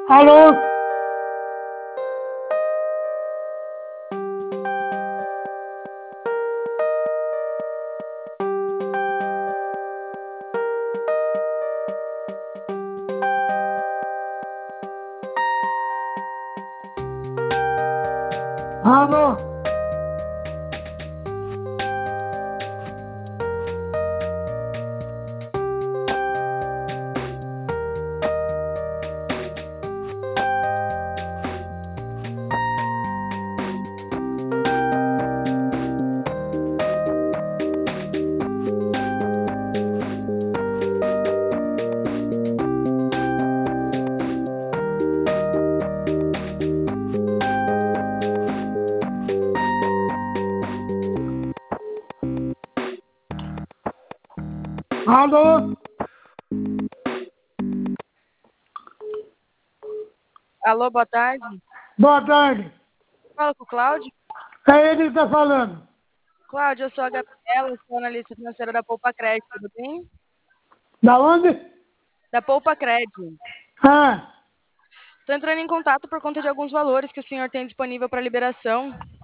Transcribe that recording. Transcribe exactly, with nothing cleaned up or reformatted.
Alô? Alô? Alô? Alô, boa tarde. Boa tarde. Fala com o Cláudio. É ele que está falando. Cláudio, eu sou a Gabriela, sou analista financeira da Poupa Crédito, tudo bem? Da onde? Da Poupa Crédito. Ah, Estou entrando em contato por conta de alguns valores que o senhor tem disponível para liberação.